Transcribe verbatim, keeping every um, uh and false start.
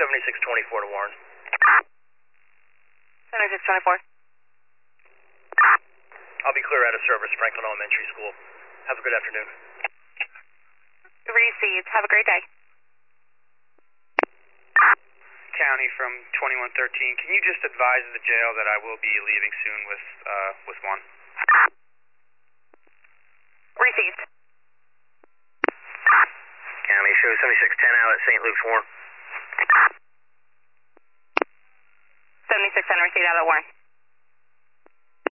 seventy-six twenty-four to Warren. seventy-six twenty-four. I'll be clear out of service, Franklin Elementary School. Have a good afternoon. Received. Have a great day. County from twenty-one thirteen. Can you just advise the jail that I will be leaving soon with uh, with one? Received. County, show seventy-six ten out at Saint Luke's, Warren. seventy-six ten received out at Warren.